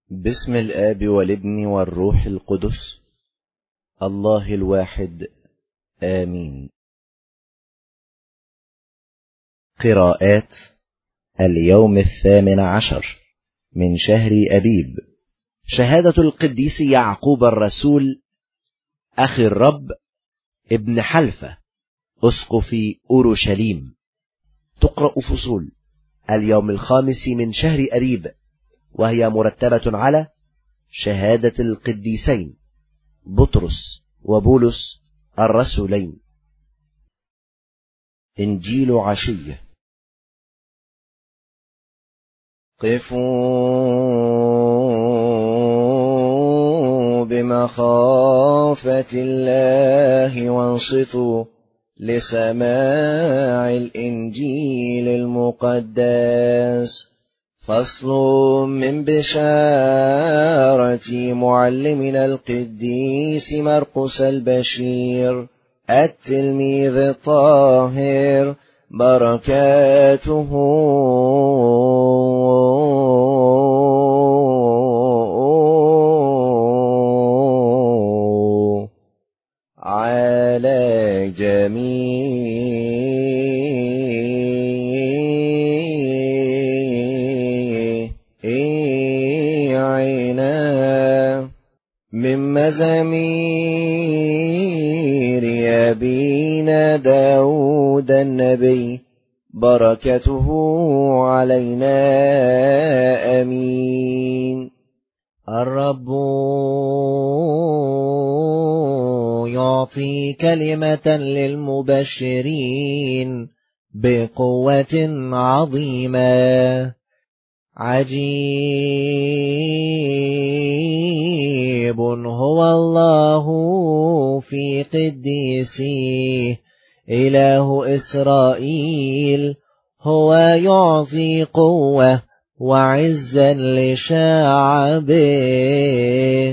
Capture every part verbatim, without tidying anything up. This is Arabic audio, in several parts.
باسم الآب والابن والروح القدس الله الواحد آمين. قراءات اليوم الثامن عشر من شهر أبيب. شهادة القديس يعقوب الرسول أخي الرب ابن حلفة أسقف أورشليم. تقرأ فصول اليوم الخامس من شهر أبيب، وهي مرتبة على شهادة القديسين بطرس وبولس الرسولين. إنجيل عشية. قفوا بمخافة الله وانصتوا لسماع الإنجيل المقدس. فصل من بشارة معلمنا القديس مرقس البشير التلميذ الطاهر، بركاته على جميعنا. من مزامير أبينا داود النبي، بركته علينا آمين. الرب يعطي كلمة للمبشرين بقوة عظيمة. عجيب هو الله في قديسيه، إله إسرائيل، هو يعطي قوة وعزا لشعبه.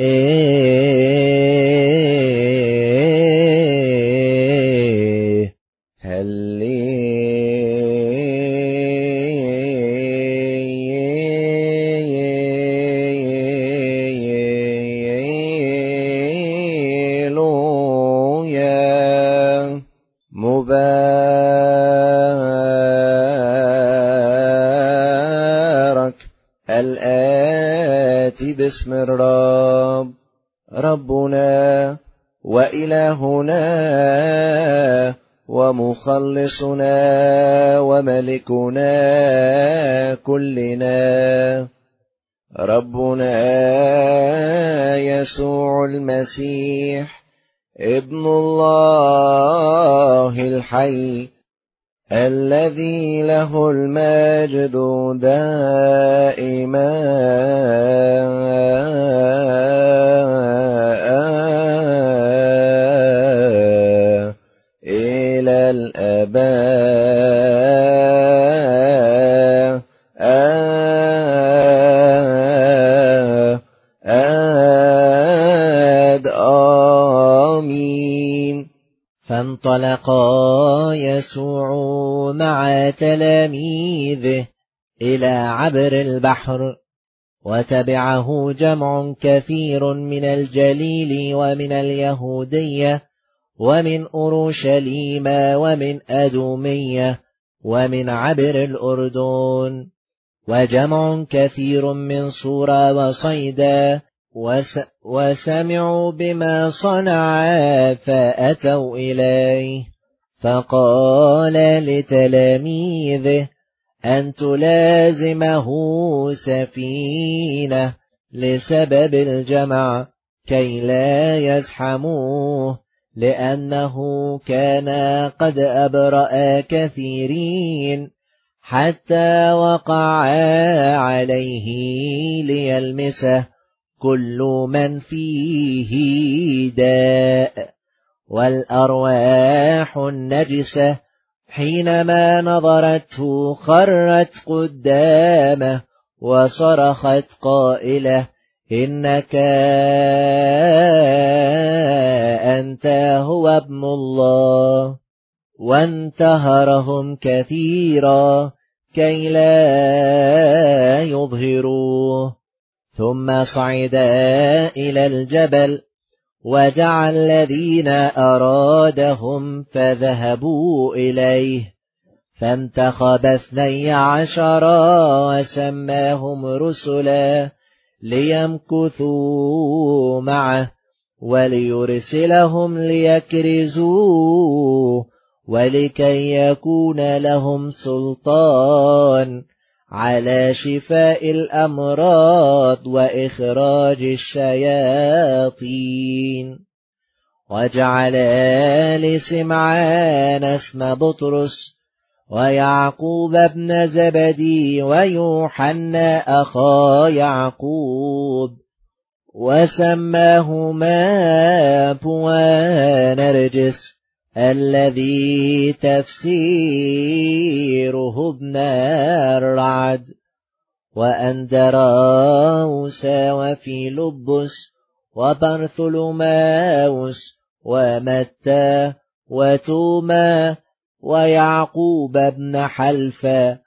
مبارك الآتي باسم الرب، ربنا وإلهنا ومخلصنا وملكنا كلنا، ربنا يسوع المسيح ابن الله الحي، الذي له المجد دائما إلى الآباء. آمين. فانطلقا يسوع مع تلاميذه إلى عبر البحر، وتبعه جمع كثير من الجليل ومن اليهودية ومن أورشليم ومن أدومية ومن عبر الأردن، وجمع كثير من صورة وصيدا، وس وسمعوا بما صنع فأتوا إليه. فقال لتلاميذه أن تلازمه سفينة لسبب الجمع كي لا يزحموه، لأنه كان قد أبرأ كثيرين حتى وقع عليه ليلمسه كل من فيه داء. والأرواح النجسة حينما نظرته خرت قدامه وصرخت قائلة: إنك أنت هو ابن الله. وانتهرهم كثيرا كي لا يظهروه. ثم صعدا إلى الجبل ودعا الذين أرادهم فذهبوا إليه، فانتخب اثني عشر وسماهم رسلا ليمكثوا معه وليرسلهم ليكرزوه، ولكي يكون لهم سلطان على شفاء الأمراض وإخراج الشياطين. وجعل لسمعان اسم بطرس ويعقوب ابن زبدي ويوحنا أخا يعقوب، وسماهما بوانرجس الذي تفسيره ابن الرعد، وأندراوس وفيلبس وبرثلماوس ومتى وتوما ويعقوب بن حلفة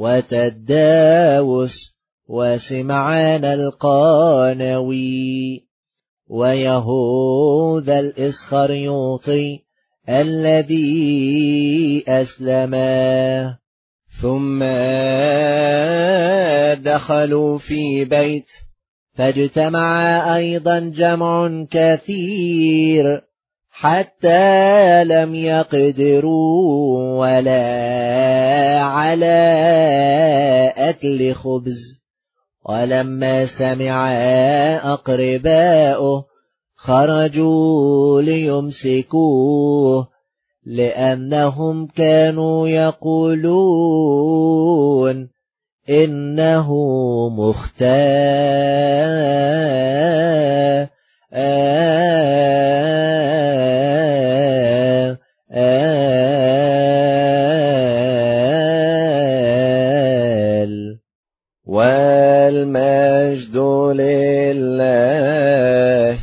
وتداوس وسمعان القانوي ويهوذا الإسخريوطي الذي أسلما. ثم دخلوا في بيت فاجتمع أيضا جمع كثير حتى لم يقدروا ولا على أكل خبز. ولما سمع أقرباؤه خرجوا ليمسكوه، لأنهم كانوا يقولون إنه مختال والمجد لله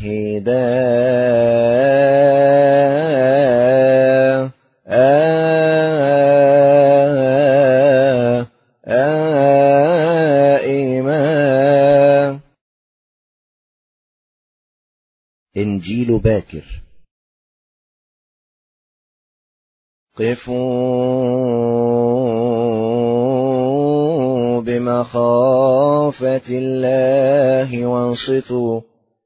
دائما. إنجيل باكر. قفوا بمخافة الله وانصتوا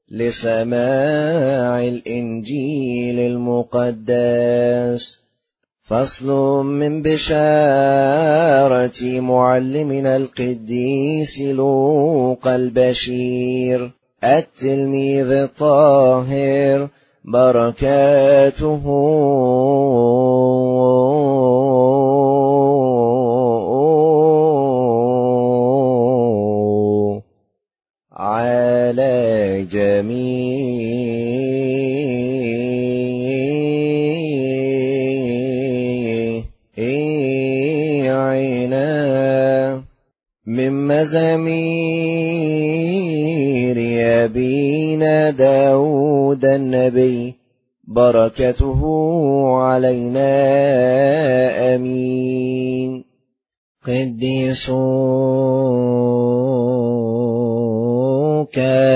لسماع الإنجيل المقدس. فصل من بشارة معلمنا القديس لوقا البشير التلميذ الطاهر، بركاته على جميعنا. من مزامير أبينا داود النبي، بركته علينا آمين. قديسوك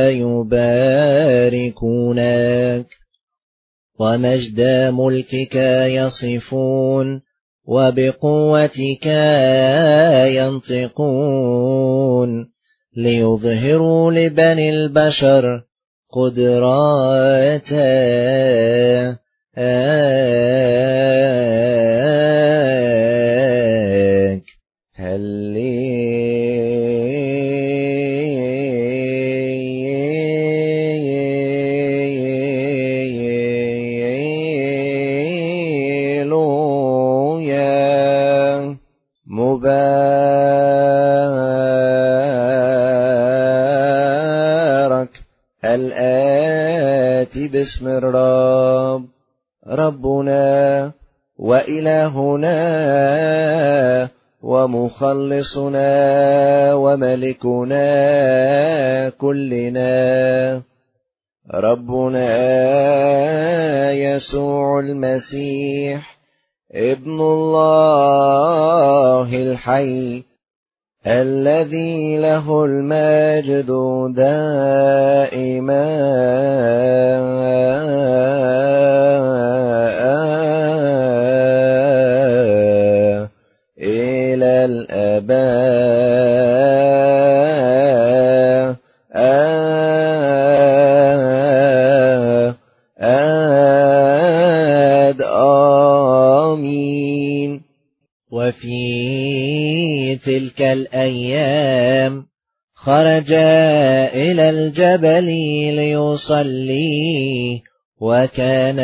يباركونك، ومجد ملكك يصفون، وبقوتك ينطقون، ليظهروا لبني البشر قدراتك. هللويا. مبارك الآتي باسم الرب، ربنا وإلهنا ومخلصنا وملكنا كلنا، ربنا يسوع المسيح ابن الله الحي، الذي له المجد دائما إلى الآباء آمين. وفي تلك الأيام خرج إلى الجبل ليصلي، وكان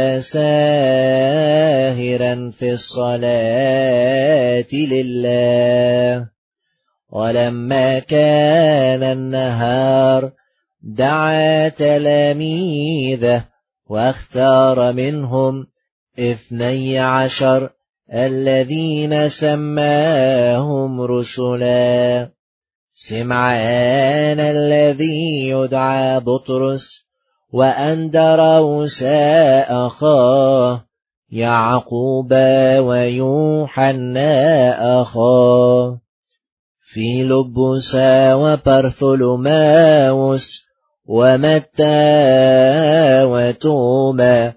ساهرا في الصلاة لله. ولما كان النهار دعا تلاميذه واختار منهم اثني عشر الذين سماهم رسلا: سمعان الذي يدعى بطرس، وأندروس أخاه، يعقوب ويوحنا أخاه، فيلبس وبرثولماوس ومتى وتوما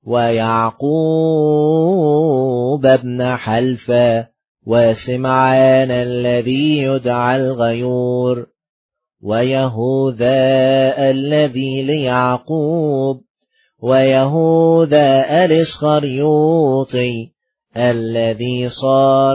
ويعقوب ابن حلفة، وسمعان الذي يدعى الغيور، ويهوذا الذي ليعقوب، ويهوذا الإسخريوطي الذي صار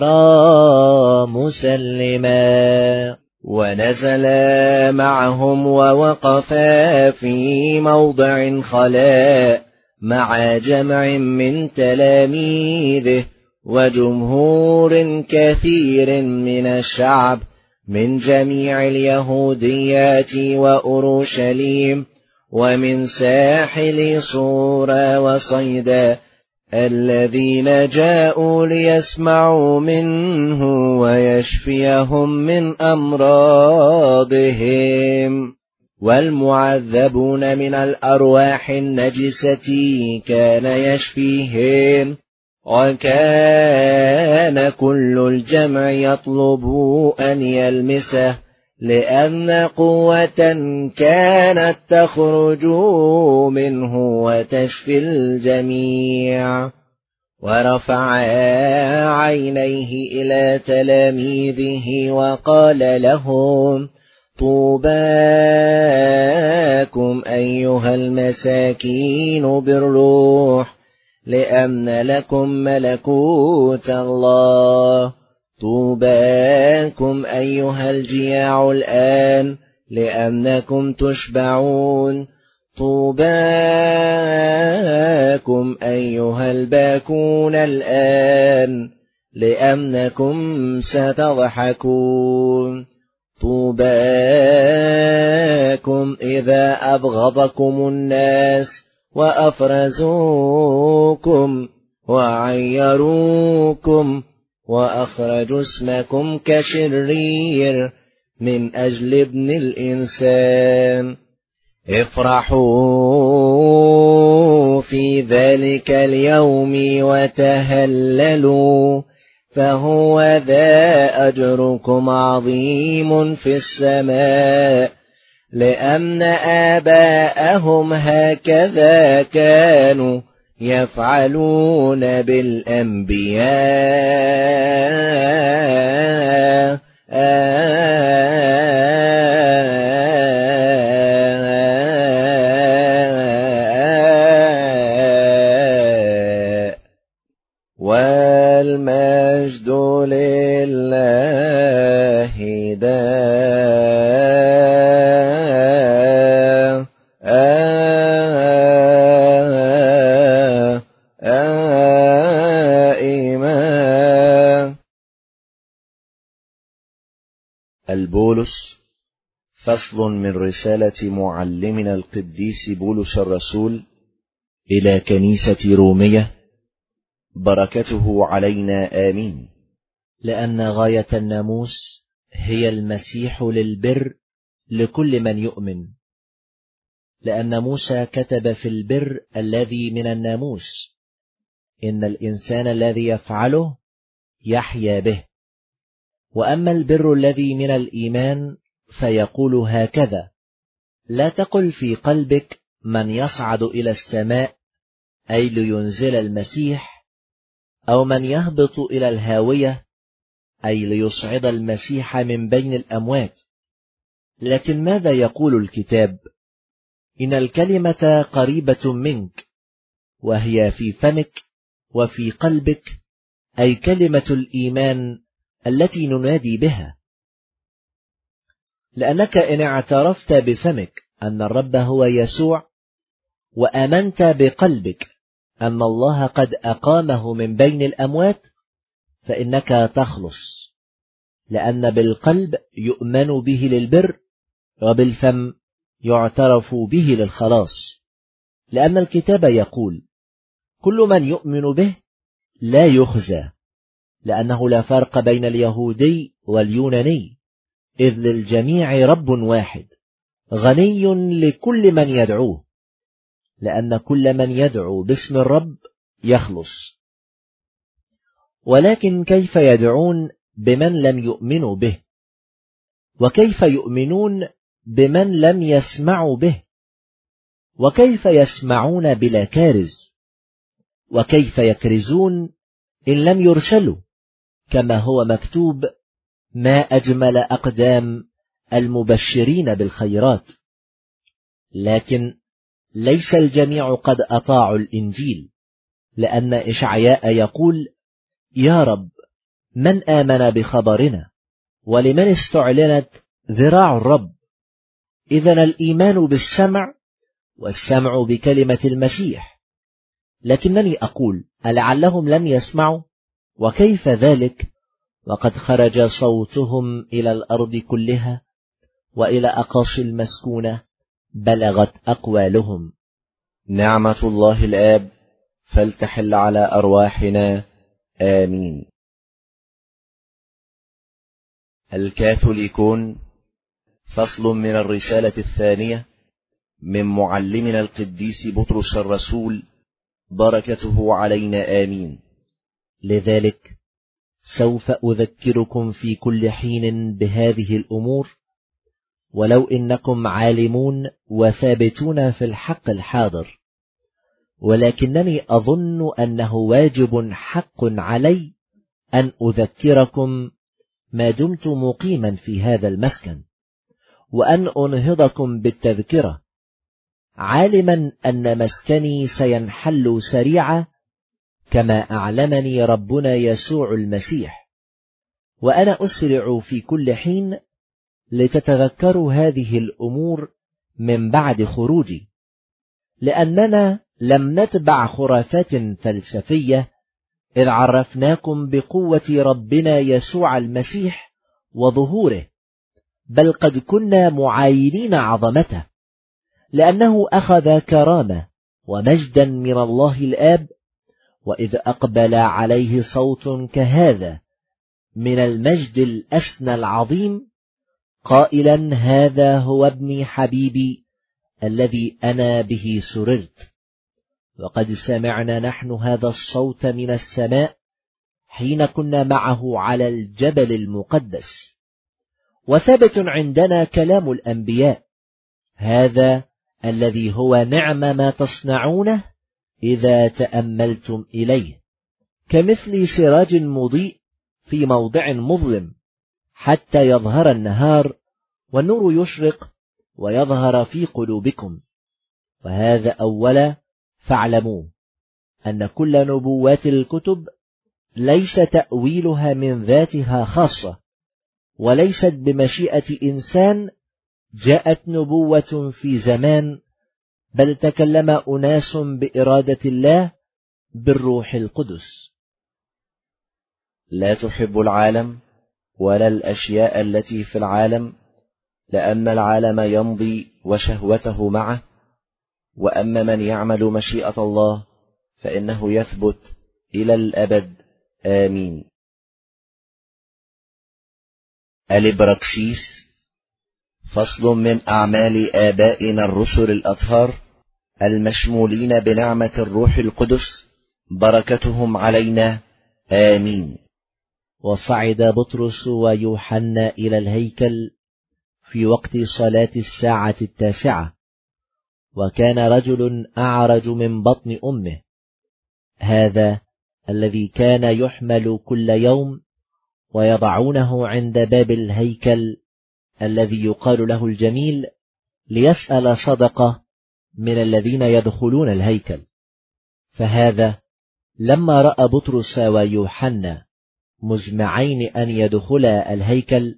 مسلما. ونزل معهم ووقف في موضع خلاء مع جمع من تلاميذه وجمهور كثير من الشعب من جميع اليهوديات وأورشليم ومن ساحل صور وصيدا، الذين جاءوا ليسمعوا منه ويشفيهم من أمراضهم. والمعذبون من الأرواح النجسة كان يشفيهم. وكان كل الجمع يطلب أن يلمسه، لأن قوة كانت تخرج منه وتشفي الجميع. ورفع عينيه إلى تلاميذه وقال لهم: طوباكم أيها المساكين بالروح، لأن لكم ملكوت الله. طوباكم أيها الجياع الآن، لأنكم تشبعون. طوباكم أيها الباكون الآن، لأنكم ستضحكون. طوباكم إذا أبغضكم الناس وأفرزوكم وعيروكم وأخرجوا اسمكم كشرير من أجل ابن الإنسان. افرحوا في ذلك اليوم وتهللوا، فهو ذا أجركم عظيم في السماء، لأن آباءهم هكذا كانوا يفعلون بالأنبياء. والمجد لله دائما. البولس. فصل من رسالة معلمنا القديس بولس الرسول إلى كنيسة رومية، بركته علينا آمين. لأن غاية الناموس هي المسيح للبر لكل من يؤمن، لأن موسى كتب في البر الذي من الناموس: إن الإنسان الذي يفعله يحيا به. وأما البر الذي من الإيمان فيقول هكذا: لا تقل في قلبك من يصعد إلى السماء، أي لينزل المسيح، أو من يهبط إلى الهاوية، أي ليصعد المسيح من بين الأموات. لكن ماذا يقول الكتاب؟ إن الكلمة قريبة منك، وهي في فمك وفي قلبك، أي كلمة الإيمان التي ننادي بها. لأنك إن اعترفت بفمك أن الرب هو يسوع، وآمنت بقلبك أن الله قد أقامه من بين الأموات، فإنك تخلص، لأن بالقلب يؤمن به للبر، وبالفم يعترف به للخلاص. لأن الكتاب يقول: كل من يؤمن به لا يخزى، لأنه لا فرق بين اليهودي واليوناني، إذ للجميع رب واحد غني لكل من يدعوه، لأن كل من يدعو باسم الرب يخلص. ولكن كيف يدعون بمن لم يؤمنوا به؟ وكيف يؤمنون بمن لم يسمعوا به؟ وكيف يسمعون بلا كارز؟ وكيف يكرزون إن لم يرسلوا؟ كما هو مكتوب: ما أجمل أقدام المبشرين بالخيرات. لكن ليس الجميع قد أطاعوا الإنجيل، لأن إشعياء يقول: يا رب، من آمن بخبرنا؟ ولمن استعلنت ذراع الرب؟ إذن الإيمان بالسمع، والسمع بكلمة المسيح. لكنني أقول: ألعلهم لم يسمعوا؟ وكيف ذلك وقد خرج صوتهم إلى الأرض كلها، وإلى أقاصي المسكونة بلغت أقوالهم. نعمة الله الآب فلتحل على أرواحنا، آمين. الكاثوليكون، فصل من الرسالة الثانية من معلمنا القديس بطرس الرسول، بركته علينا، آمين. لذلك سوف أذكركم في كل حين بهذه الأمور، ولو إنكم عالمون وثابتون في الحق الحاضر، ولكنني أظن أنه واجب حق علي أن أذكركم ما دمت مقيما في هذا المسكن، وأن أنهضكم بالتذكرة، عالما أن مسكني سينحل سريعا، كما أعلمني ربنا يسوع المسيح. وأنا أسرع في كل حين لتتذكروا هذه الأمور من بعد خروجي، لأننا لم نتبع خرافات فلسفية إذ عرفناكم بقوة ربنا يسوع المسيح وظهوره، بل قد كنا معاينين عظمته، لأنه أخذ كرامة ومجدا من الله الآب، وإذ أقبل عليه صوت كهذا من المجد الأسنى العظيم، قائلا: هذا هو ابني حبيبي الذي أنا به سررت. وقد سمعنا نحن هذا الصوت من السماء حين كنا معه على الجبل المقدس. وثبت عندنا كلام الأنبياء، هذا الذي هو نعم ما تصنعونه إذا تأملتم إليه، كمثل سراج مضيء في موضع مظلم، حتى يظهر النهار والنور يشرق ويظهر في قلوبكم. وهذا أولا فاعلموا أن كل نبوات الكتب ليس تأويلها من ذاتها خاصة، وليست بمشيئة إنسان جاءت نبوة في زمان، بل تكلم أناس بإرادة الله بالروح القدس. لا تحب العالم ولا الأشياء التي في العالم، لأن العالم يمضي وشهوته معه، وأما من يعمل مشيئة الله فإنه يثبت إلى الأبد، آمين. الإبراكسيس، فصل من أعمال آبائنا الرسل الأطهار المشمولين بنعمة الروح القدس، بركتهم علينا، آمين. وصعد بطرس ويوحنا إلى الهيكل في وقت صلاة الساعة التاسعة، وكان رجل أعرج من بطن أمه، هذا الذي كان يحمل كل يوم ويضعونه عند باب الهيكل الذي يقال له الجميل، ليسأل صدقة من الذين يدخلون الهيكل. فهذا لما رأى بطرس ويوحنا مجمعين أن يدخلا الهيكل،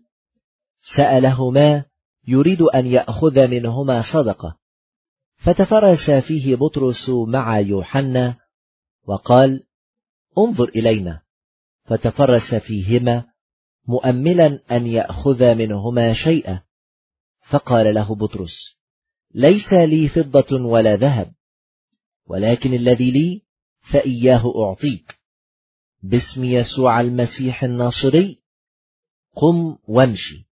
سألهما يريد أن يأخذ منهما صدقة، فتفرس فيه بطرس مع يوحنا وقال: انظر إلينا. فتفرس فيهما مؤملا أن يأخذ منهما شيئا. فقال له بطرس: ليس لي فضة ولا ذهب، ولكن الذي لي فإياه أعطيك. باسم يسوع المسيح الناصري قم وامشي.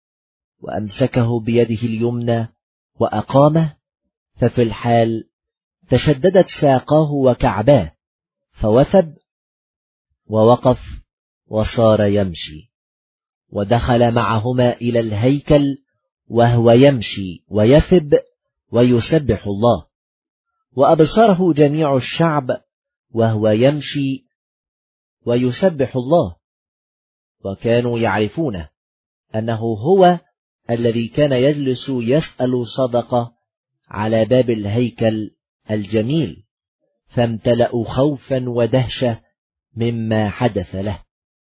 وأمسكه بيده اليمنى وأقامه، ففي الحال تشددت ساقاه وكعباه، فوثب ووقف وصار يمشي. ودخل معهما إلى الهيكل وهو يمشي ويثب ويسبح الله، وأبصره جميع الشعب وهو يمشي ويسبح الله، وكانوا يعرفونه أنه هو الذي كان يجلس يسأل صدقة على باب الهيكل الجميل، فامتلأوا خوفا ودهشة مما حدث له.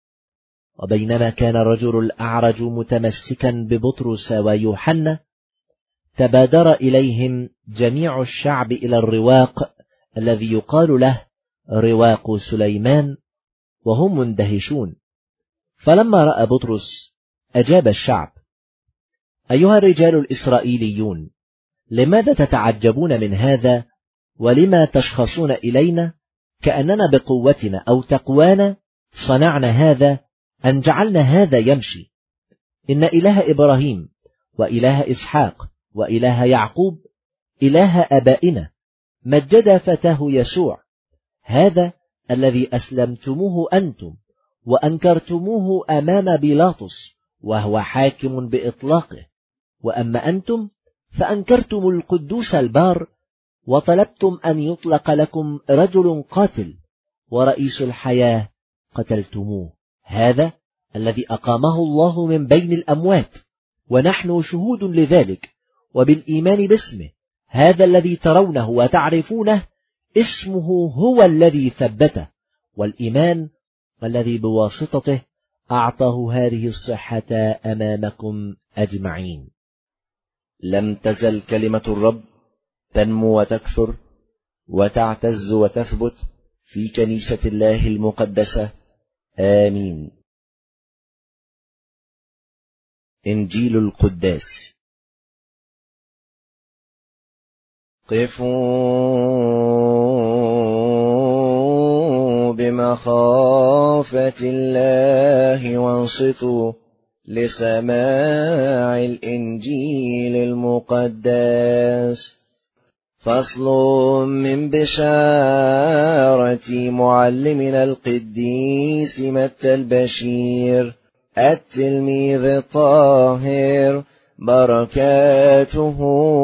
وبينما كان الرجل الأعرج متمسكا ببطرس ويوحنا، تبادر إليهم جميع الشعب إلى الرواق الذي يقال له رواق سليمان، وهم مندهشون. فلما رأى بطرس أجاب الشعب: أيها الرجال الإسرائيليون، لماذا تتعجبون من هذا؟ ولما تشخصون إلينا كأننا بقوتنا أو تقوانا صنعنا هذا أن جعلنا هذا يمشي؟ إن إله إبراهيم وإله إسحاق وإله يعقوب إله آبائنا مجد فتاه يسوع، هذا الذي أسلمتموه أنتم وأنكرتموه أمام بيلاطس وهو حاكم بإطلاقه. وأما أنتم فأنكرتم القدوس البار، وطلبتم أن يطلق لكم رجل قاتل، ورئيس الحياة قتلتموه، هذا الذي أقامه الله من بين الأموات، ونحن شهود لذلك. وبالإيمان باسمه هذا الذي ترونه وتعرفونه، اسمه هو الذي ثبته، والإيمان الذي بواسطته أعطاه هذه الصحة أمامكم أجمعين. لم تزل كلمة الرب تنمو وتكثر وتعتز وتثبت في كنيسة الله المقدسة. آمين. إنجيل القداس. قفوا بمخافة الله وانصتوا لسماع الإنجيل المقدس. فصل من بشارة معلمنا القديس متى البشير التلميذ الطاهر، بركاته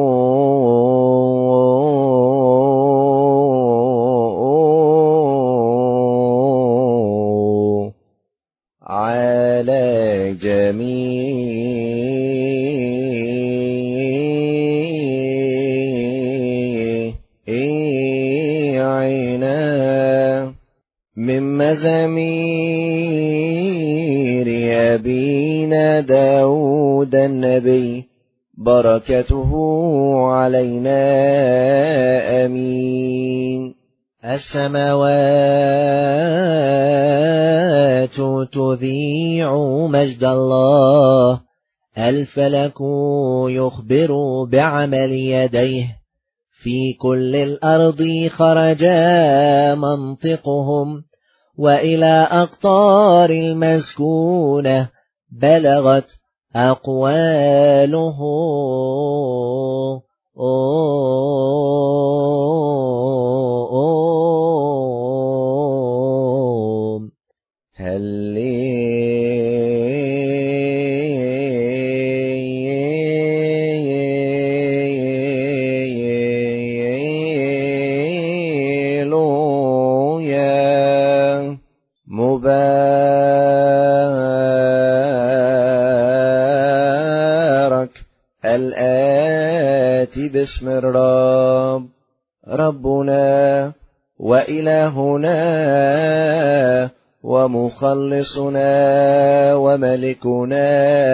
على جميعنا. من مزامير أبينا داود النبي، بركته علينا. آمين. السماوات تذيع مجد الله، الفلك يخبر بعمل يديه، في كل الأرض خرج منطقهم، وإلى أقطار المسكونة بلغت أقواله. هللويا. في باسم الرب ربنا وإلهنا ومخلصنا وملكنا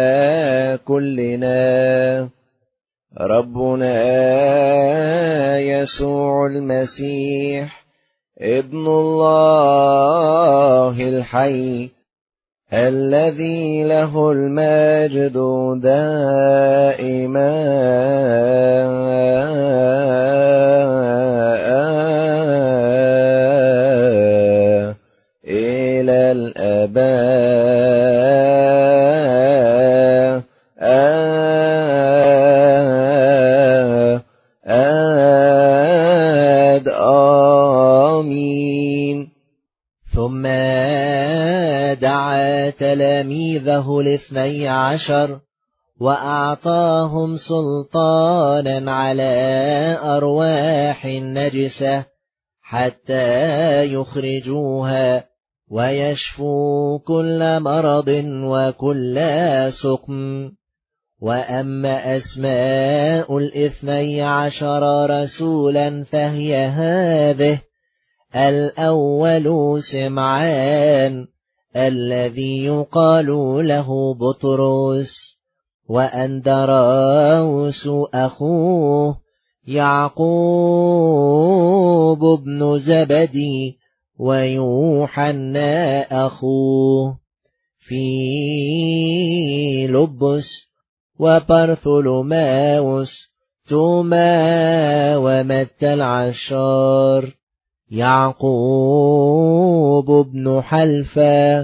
كلنا ربنا يسوع المسيح ابن الله الحي الذي له المجد دائما إلى الآباء آد آمين. ثم دعا تلاميذه الاثني عشر وأعطاهم سلطانا على أرواح النجسة حتى يخرجوها ويشفوا كل مرض وكل سقم. وأما أسماء الاثني عشر رسولا فهي هذه: الأول سمعان الذي يقال له بطرس، وأندراوس أخوه، يعقوب بن زبدي، ويوحنا أخوه، فيلبس وبرثولماوس، توما ومتى العشار، يعقوب بن حلفة،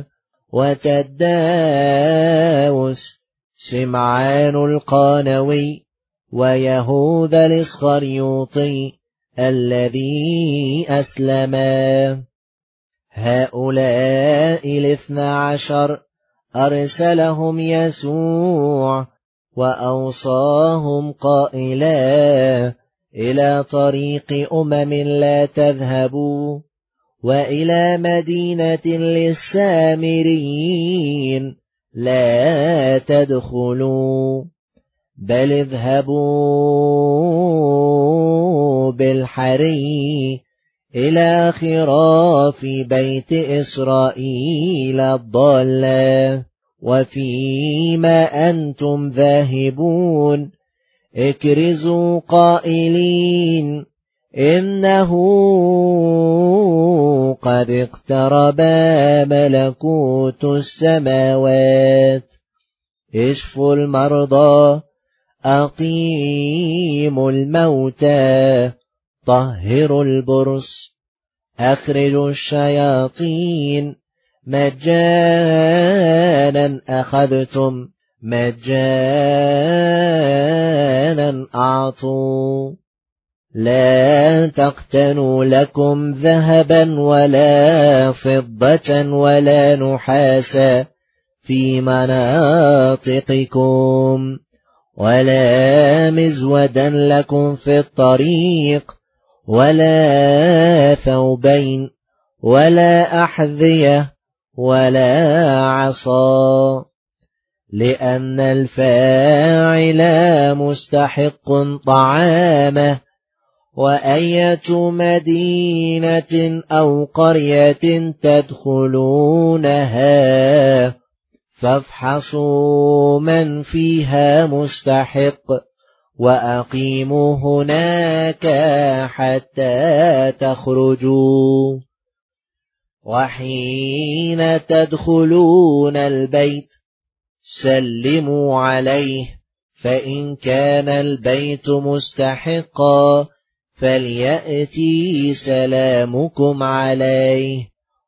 وتداوس، سمعان القانوي، ويهوذا الإسخريوطي الذي أسلما. هؤلاء الاثنى عشر أرسلهم يسوع وأوصاهم قائلا: إلى طريق أمم لا تذهبوا، وإلى مدينة للسامريين لا تدخلوا، بل اذهبوا بالحري إلى خراف بيت إسرائيل الضالة. وفيما أنتم ذاهبون اكرزوا قائلين: إنه قد اقترب ملكوت السماوات. اشفوا المرضى، أقيموا الموتى، طهروا البرص، أخرجوا الشياطين، مجانا أخذتم، مجانا أعطوا. لا تقتنوا لكم ذهبا ولا فضة ولا نحاسا في مناطقكم، ولا مزودا لكم في الطريق، ولا ثوبين، ولا أحذية، ولا عصا، لأن الفاعل مستحق طعامه. وأية مدينة أو قرية تدخلونها فافحصوا من فيها مستحق، وأقيموا هناك حتى تخرجوا. وحين تدخلون البيت سلموا عليه، فإن كان البيت مستحقا فليأتي سلامكم عليه،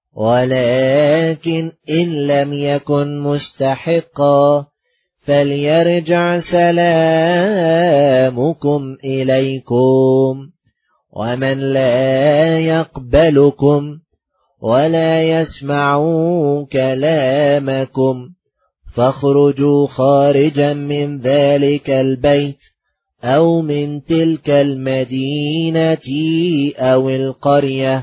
ولكن إن لم يكن مستحقا فليرجع سلامكم إليكم. ومن لا يقبلكم ولا يسمع كلامكم فاخرجوا خارجا من ذلك البيت أو من تلك المدينة أو القرية،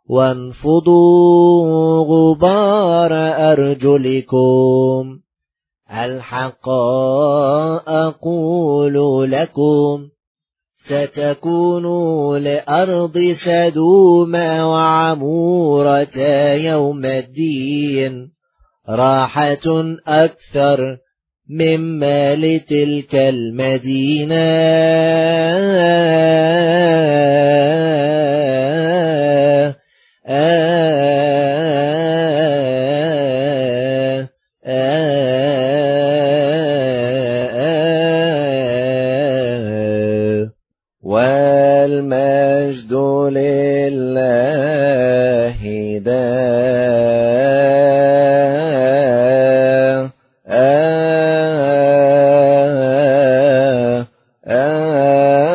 وانفضوا غبار أرجلكم. الحق أقول لكم، ستكون لأرض سدوم وعمورة يوم الدين راحة أكثر مما لتلك المدينة. والمجد لله دائما.